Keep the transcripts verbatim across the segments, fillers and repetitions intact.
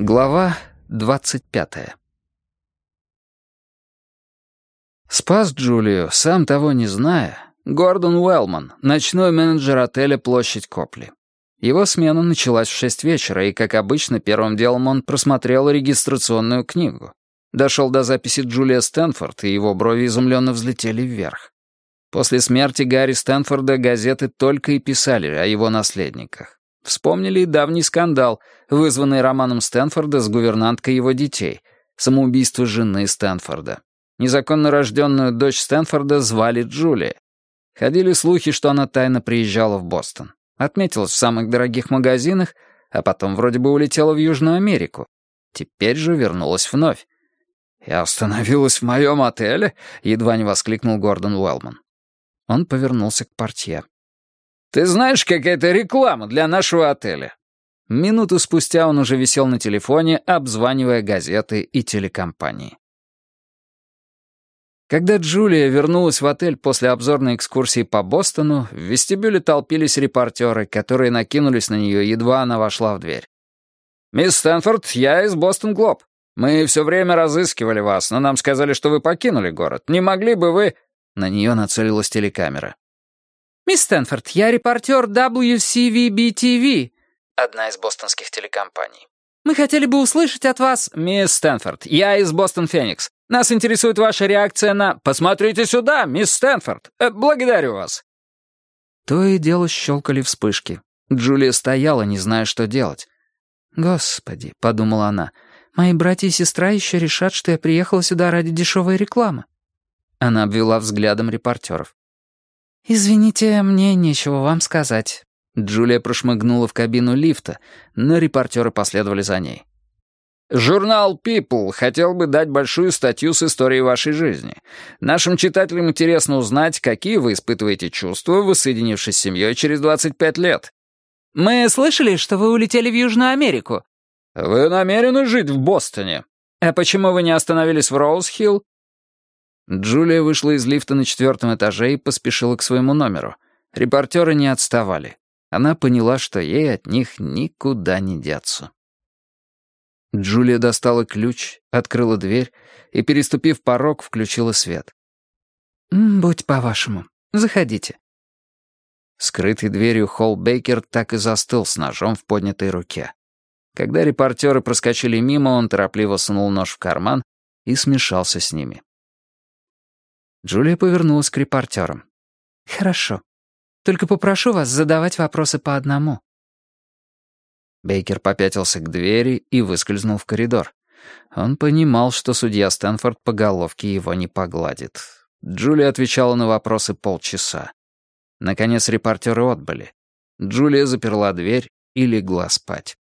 Глава двадцать пятая. Спас Джулию, сам того не зная, Гордон Уэллман, ночной менеджер отеля «Площадь Копли». Его смена началась в шесть вечера, и, как обычно, первым делом он просмотрел регистрационную книгу. Дошел до записи Джулия Стэнфорд, и его брови изумленно взлетели вверх. После смерти Гарри Стэнфорда газеты только и писали о его наследниках. Вспомнили и давний скандал, вызванный романом Стэнфорда с гувернанткой его детей, самоубийство жены Стэнфорда. Незаконно рожденную дочь Стэнфорда звали Джулия. Ходили слухи, что она тайно приезжала в Бостон. Отметилась в самых дорогих магазинах, а потом вроде бы улетела в Южную Америку. Теперь же вернулась вновь. «И остановилась в моем отеле?» — едва не воскликнул Гордон Уэллман. Он повернулся к портье. «Ты знаешь, какая-то реклама для нашего отеля?» Минуту спустя он уже висел на телефоне, обзванивая газеты и телекомпании. Когда Джулия вернулась в отель после обзорной экскурсии по Бостону, в вестибюле толпились репортеры, которые накинулись на нее, едва она вошла в дверь. «Мисс Стэнфорд, я из Бостон Глоб. Мы все время разыскивали вас, но нам сказали, что вы покинули город. Не могли бы вы...» На нее нацелилась телекамера. «Мисс Стэнфорд, я репортер дабл ю си ви би ти ви», одна из бостонских телекомпаний. «Мы хотели бы услышать от вас...» «Мисс Стэнфорд, я из Бостон Феникс. Нас интересует ваша реакция на...» «Посмотрите сюда, мисс Стэнфорд! Э, благодарю вас!» То и дело щелкали вспышки. Джулия стояла, не зная, что делать. «Господи», — подумала она, — «мои братья и сестра еще решат, что я приехала сюда ради дешевой рекламы». Она обвела взглядом репортеров. «Извините, мне нечего вам сказать». Джулия прошмыгнула в кабину лифта, но репортеры последовали за ней. «Журнал People хотел бы дать большую статью с историей вашей жизни. Нашим читателям интересно узнать, какие вы испытываете чувства, воссоединившись с семьей через двадцать пять лет». «Мы слышали, что вы улетели в Южную Америку». «Вы намерены жить в Бостоне? А почему вы не остановились в Роуз-Хилл?» Джулия вышла из лифта на четвертом этаже и поспешила к своему номеру. Репортеры не отставали. Она поняла, что ей от них никуда не деться. Джулия достала ключ, открыла дверь и, переступив порог, включила свет. «Будь по-вашему. Заходите». Скрытый дверью холл Бейкер так и застыл с ножом в поднятой руке. Когда репортеры проскочили мимо, он торопливо сунул нож в карман и смешался с ними. Джулия повернулась к репортерам. «Хорошо. Только попрошу вас задавать вопросы по одному». Бейкер попятился к двери и выскользнул в коридор. Он понимал, что судья Стэнфорд по головке его не погладит. Джулия отвечала на вопросы полчаса. Наконец репортеры отбыли. Джулия заперла дверь и легла спать.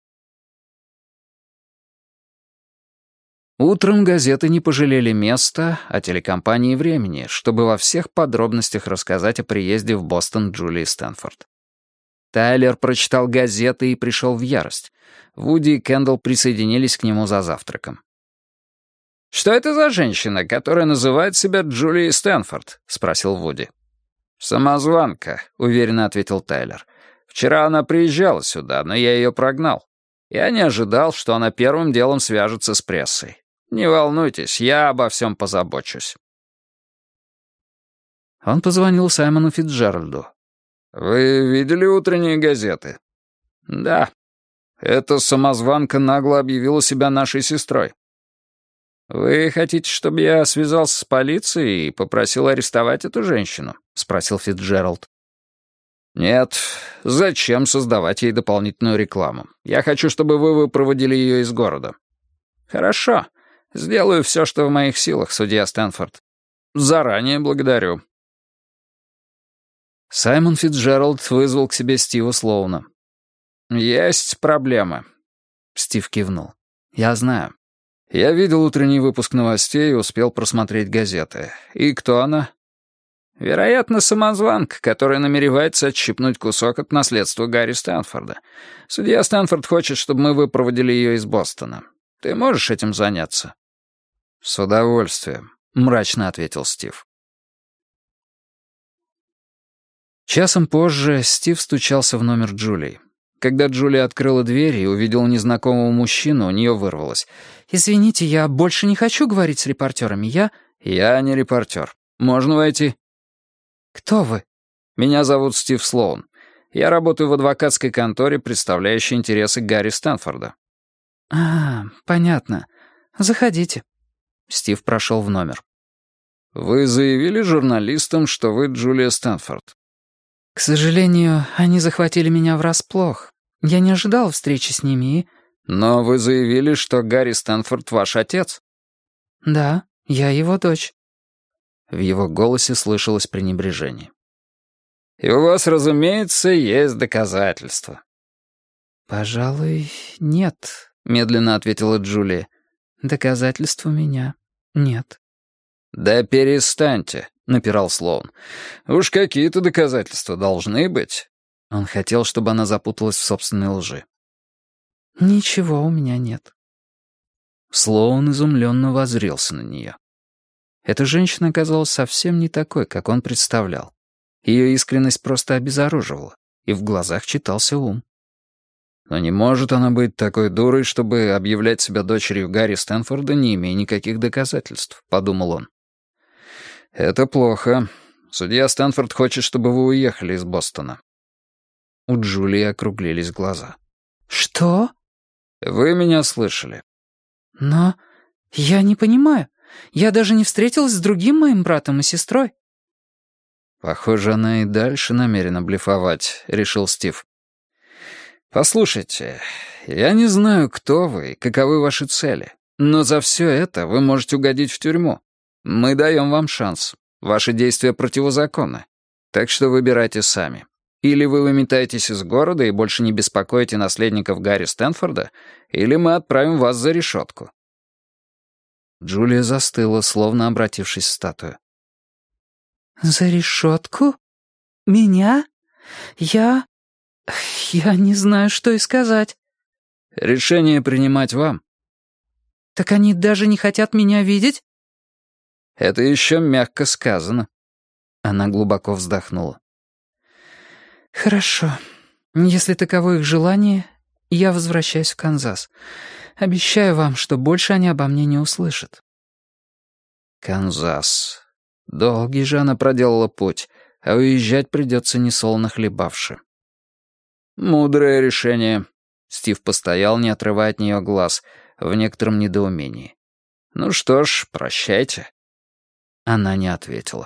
Утром газеты не пожалели места, а телекомпании времени, чтобы во всех подробностях рассказать о приезде в Бостон Джулии Стэнфорд. Тайлер прочитал газеты и пришел в ярость. Вуди и Кэндалл присоединились к нему за завтраком. «Что это за женщина, которая называет себя Джулией Стэнфорд?» — спросил Вуди. «Самозванка», — уверенно ответил Тайлер. «Вчера она приезжала сюда, но я ее прогнал. Я не ожидал, что она первым делом свяжется с прессой. Не волнуйтесь, я обо всем позабочусь». Он позвонил Саймону Фицджеральду. «Вы видели утренние газеты?» «Да. Эта самозванка нагло объявила себя нашей сестрой». «Вы хотите, чтобы я связался с полицией и попросил арестовать эту женщину?» — спросил Фицджеральд. «Нет. Зачем создавать ей дополнительную рекламу? Я хочу, чтобы вы выпроводили ее из города». «Хорошо. Сделаю все, что в моих силах, судья Стэнфорд. Заранее благодарю». Саймон Фицджеральд вызвал к себе Стива Слоуна. «Есть проблемы». Стив кивнул. «Я знаю. Я видел утренний выпуск новостей и успел просмотреть газеты. И кто она?» «Вероятно, самозванка, которая намеревается отщипнуть кусок от наследства Гарри Стэнфорда. Судья Стэнфорд хочет, чтобы мы выпроводили ее из Бостона. Ты можешь этим заняться?» «С удовольствием», — мрачно ответил Стив. Часом позже Стив стучался в номер Джулии. Когда Джулия открыла дверь и увидела незнакомого мужчину, у нее вырвалось: «Извините, я больше не хочу говорить с репортерами, я...» «Я не репортер. Можно войти?» «Кто вы?» «Меня зовут Стив Слоун. Я работаю в адвокатской конторе, представляющей интересы Гарри Стэнфорда». «А, понятно. Заходите». Стив прошел в номер. «Вы заявили журналистам, что вы Джулия Стэнфорд?» «К сожалению, они захватили меня врасплох. Я не ожидал встречи с ними и...» «Но вы заявили, что Гарри Стэнфорд ваш отец?» «Да, я его дочь». В его голосе слышалось пренебрежение. «И у вас, разумеется, есть доказательства». «Пожалуй, нет», — медленно ответила Джулия. «Доказательств у меня нет». «Да перестаньте», — напирал Слоун. «Уж какие-то доказательства должны быть». Он хотел, чтобы она запуталась в собственной лжи. «Ничего у меня нет». Слоун изумленно воззрелся на нее. Эта женщина оказалась совсем не такой, как он представлял. Ее искренность просто обезоруживала, и в глазах читался ум. Но не может она быть такой дурой, чтобы объявлять себя дочерью Гарри Стэнфорда, не имея никаких доказательств, — подумал он. «Это плохо. Судья Стэнфорд хочет, чтобы вы уехали из Бостона». У Джулии округлились глаза. «Что?» «Вы меня слышали». «Но я не понимаю. Я даже не встретилась с другим моим братом и сестрой». «Похоже, она и дальше намерена блефовать», — решил Стив. «Послушайте, я не знаю, кто вы и каковы ваши цели, но за все это вы можете угодить в тюрьму. Мы даем вам шанс. Ваши действия противозаконны. Так что выбирайте сами. Или вы выметаетесь из города и больше не беспокоите наследников Гарри Стэнфорда, или мы отправим вас за решетку». Джулия застыла, словно обратившись в статую. «За решетку? Меня? Я... я не знаю, что и сказать». «Решение принимать вам». «Так они даже не хотят меня видеть?» «Это еще мягко сказано». Она глубоко вздохнула. «Хорошо. Если таково их желание, я возвращаюсь в Канзас. Обещаю вам, что больше они обо мне не услышат». Канзас. Долгий же она проделала путь, а уезжать придется несолоно хлебавши. «Мудрое решение». Стив постоял, не отрывая от нее глаз, в некотором недоумении. «Ну что ж, прощайте». Она не ответила.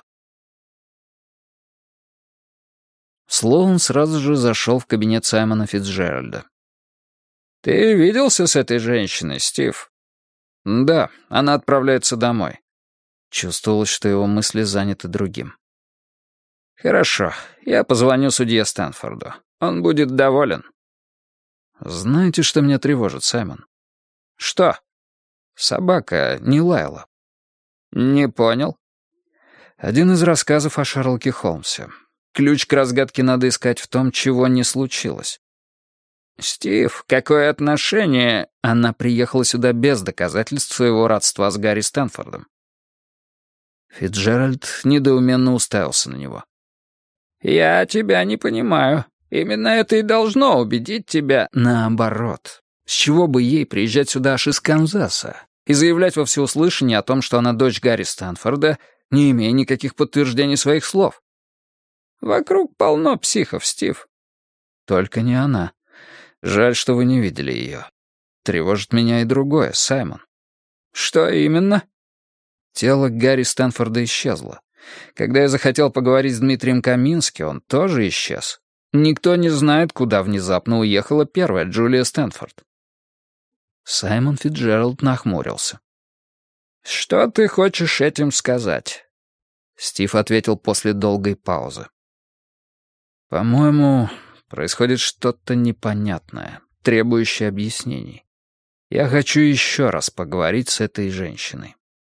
Слоун сразу же зашел в кабинет Саймона Фицджеральда. «Ты виделся с этой женщиной, Стив?» «Да, она отправляется домой». Чувствовалось, что его мысли заняты другим. «Хорошо, я позвоню судье Стэнфорду. Он будет доволен». «Знаете, что меня тревожит, Саймон?» «Что?» «Собака не лаяла». «Не понял». Один из рассказов о Шерлоке Холмсе. Ключ к разгадке надо искать в том, чего не случилось. «Стив, какое отношение...» Она приехала сюда без доказательств своего родства с Гарри Стэнфордом. Фицджеральд недоуменно уставился на него. «Я тебя не понимаю. Именно это и должно убедить тебя...» «Наоборот. С чего бы ей приезжать сюда аж из Канзаса и заявлять во всеуслышание о том, что она дочь Гарри Стэнфорда, не имея никаких подтверждений своих слов?» «Вокруг полно психов, Стив». «Только не она. Жаль, что вы не видели ее. Тревожит меня и другое, Саймон». «Что именно?» Тело Гарри Стэнфорда исчезло. Когда я захотел поговорить с Дмитрием Камински, он тоже исчез. Никто не знает, куда внезапно уехала первая Джулия Стэнфорд». Саймон Фицджеральд нахмурился. «Что ты хочешь этим сказать?» Стив ответил после долгой паузы. «По-моему, происходит что-то непонятное, требующее объяснений. Я хочу еще раз поговорить с этой женщиной».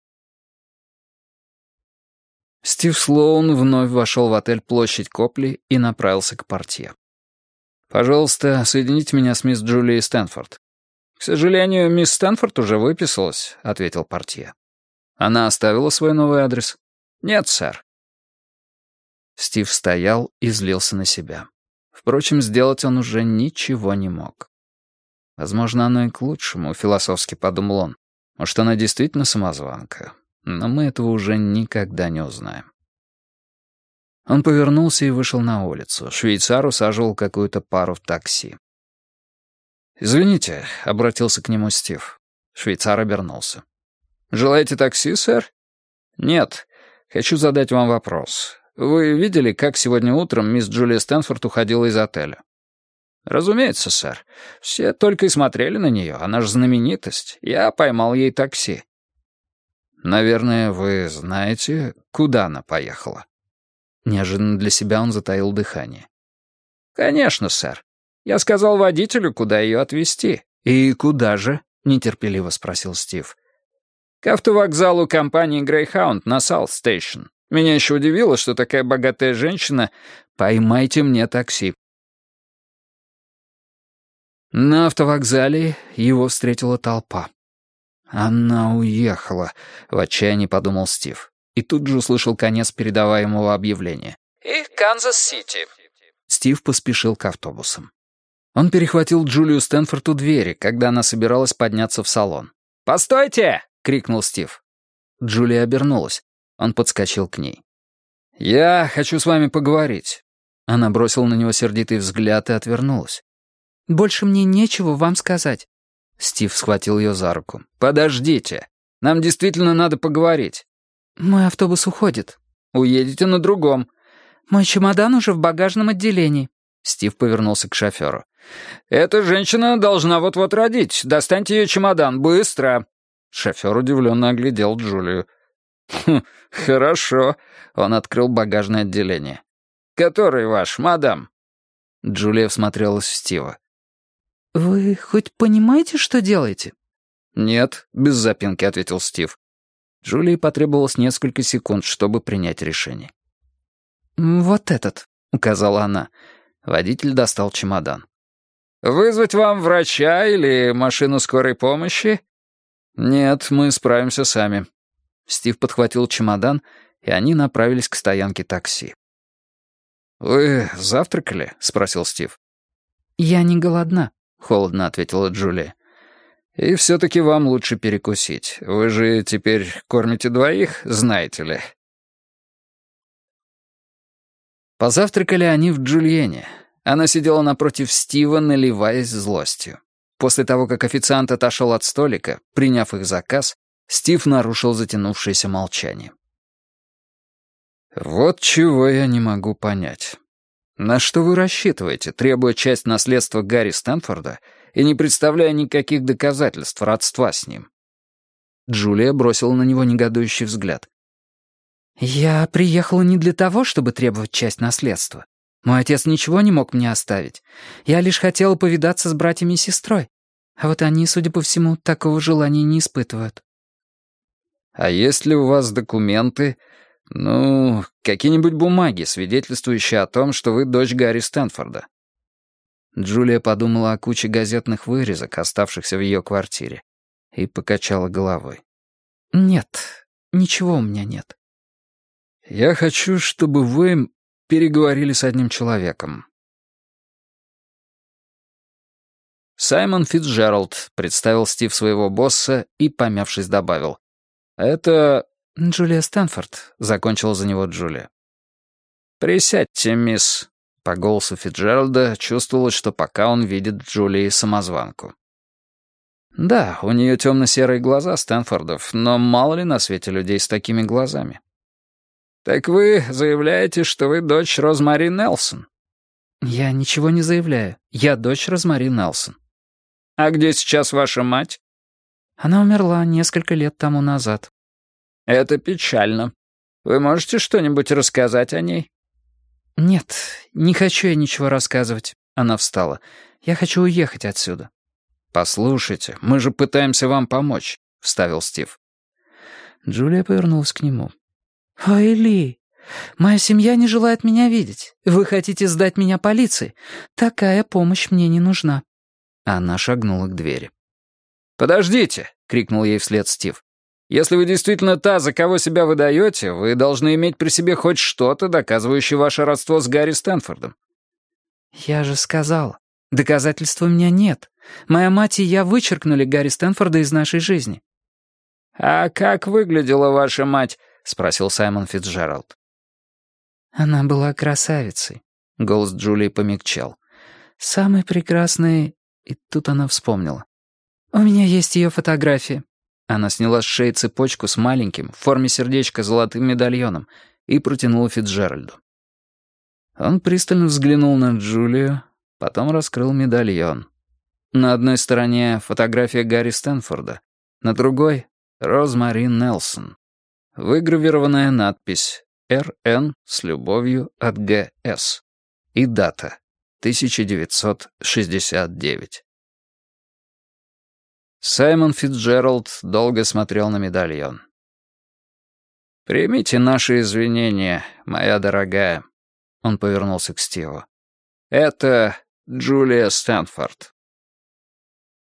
Стив Слоун вновь вошел в отель «Площадь Копли» и направился к портье. «Пожалуйста, соедините меня с мисс Джулией Стэнфорд». «К сожалению, мисс Стэнфорд уже выписалась», — ответил портье. «Она оставила свой новый адрес?» «Нет, сэр». Стив стоял и злился на себя. Впрочем, сделать он уже ничего не мог. Возможно, оно и к лучшему, философски подумал он. Может, она действительно самозванка, но мы этого уже никогда не узнаем. Он повернулся и вышел на улицу. Швейцар усаживал какую-то пару в такси. «Извините», — обратился к нему Стив. Швейцар обернулся. «Желаете такси, сэр?» «Нет. Хочу задать вам вопрос. Вы видели, как сегодня утром мисс Джулия Стэнфорд уходила из отеля?» «Разумеется, сэр. Все только и смотрели на нее. Она же знаменитость. Я поймал ей такси». «Наверное, вы знаете, куда она поехала?» Неожиданно для себя он затаил дыхание. «Конечно, сэр. Я сказал водителю, куда ее отвезти». «И куда же?» — нетерпеливо спросил Стив. «К автовокзалу компании Greyhound на Саут-Стейшн. Меня еще удивило, что такая богатая женщина... Поймайте мне такси». На автовокзале его встретила толпа. «Она уехала», — в отчаянии подумал Стив. И тут же услышал конец передаваемого объявления. «И Канзас-Сити». Стив поспешил к автобусам. Он перехватил Джулию Стэнфорд у двери, когда она собиралась подняться в салон. «Постойте!» — крикнул Стив. Джулия обернулась. Он подскочил к ней. «Я хочу с вами поговорить». Она бросила на него сердитый взгляд и отвернулась. «Больше мне нечего вам сказать». Стив схватил ее за руку. «Подождите. Нам действительно надо поговорить». «Мой автобус уходит». «Уедете на другом». «Мой чемодан уже в багажном отделении». Стив повернулся к шоферу. «Эта женщина должна вот-вот родить. Достаньте ее чемодан, быстро!» Шофер удивленно оглядел Джулию. «Хм, хорошо». Он открыл багажное отделение. «Который ваш, мадам?» Джулия всмотрелась в Стива. «Вы хоть понимаете, что делаете?» «Нет», — без запинки ответил Стив. Джулии потребовалось несколько секунд, чтобы принять решение. «Вот этот», — указала она. Водитель достал чемодан. «Вызвать вам врача или машину скорой помощи?» «Нет, мы справимся сами». Стив подхватил чемодан, и они направились к стоянке такси. «Вы завтракали?» — спросил Стив. «Я не голодна», — холодно ответила Джулия. «И все-таки вам лучше перекусить. Вы же теперь кормите двоих, знаете ли». Позавтракали они в Джульенне. Она сидела напротив Стива, наливаясь злостью. После того, как официант отошел от столика, приняв их заказ, Стив нарушил затянувшееся молчание. «Вот чего я не могу понять. На что вы рассчитываете, требуя часть наследства Гарри Стэнфорда и не представляя никаких доказательств родства с ним?» Джулия бросила на него негодующий взгляд. «Я приехала не для того, чтобы требовать часть наследства. Мой отец ничего не мог мне оставить. Я лишь хотела повидаться с братьями и сестрой. А вот они, судя по всему, такого желания не испытывают». «А есть ли у вас документы, ну, какие-нибудь бумаги, свидетельствующие о том, что вы дочь Гарри Стэнфорда?» Джулия подумала о куче газетных вырезок, оставшихся в ее квартире, и покачала головой. «Нет, ничего у меня нет». «Я хочу, чтобы вы переговорили с одним человеком». Саймон Фицджеральд представил Стив своего босса и, помявшись, добавил. «Это Джулия Стэнфорд», — закончила за него Джулия. «Присядьте, мисс». По голосу Фицджеральда чувствовалось, что пока он видит Джулии самозванку. Да, у нее темно-серые глаза Стэнфордов, но мало ли на свете людей с такими глазами. «Так вы заявляете, что вы дочь Розмари Нелсон?» «Я ничего не заявляю. Я дочь Розмари Нелсон». «А где сейчас ваша мать?» «Она умерла несколько лет тому назад». «Это печально. Вы можете что-нибудь рассказать о ней?» «Нет, не хочу я ничего рассказывать». Она встала. «Я хочу уехать отсюда». «Послушайте, мы же пытаемся вам помочь», — вставил Стив. Джулия повернулась к нему. «Ой, Ли, моя семья не желает меня видеть. Вы хотите сдать меня полиции? Такая помощь мне не нужна». Она шагнула к двери. «Подождите!» — крикнул ей вслед Стив. «Если вы действительно та, за кого себя выдаете, вы должны иметь при себе хоть что-то, доказывающее ваше родство с Гарри Стэнфордом». «Я же сказал, доказательств у меня нет. Моя мать и я вычеркнули Гарри Стэнфорда из нашей жизни». «А как выглядела ваша мать?» — спросил Саймон Фицджеральд. «Она была красавицей», — голос Джулии помягчел. «Самой прекрасной...» И тут она вспомнила. «У меня есть ее фотографии». Она сняла с шеи цепочку с маленьким, в форме сердечка, золотым медальоном и протянула Фицджеральду. Он пристально взглянул на Джулию, потом раскрыл медальон. На одной стороне фотография Гарри Стэнфорда, на другой — Розмари Нелсон. Выгравированная надпись «Р Н с любовью от Г С» и дата — тысяча девятьсот шестьдесят девять. Саймон Фицджеральд долго смотрел на медальон. «Примите наши извинения, моя дорогая», — он повернулся к Стиву. «Это Джулия Стэнфорд».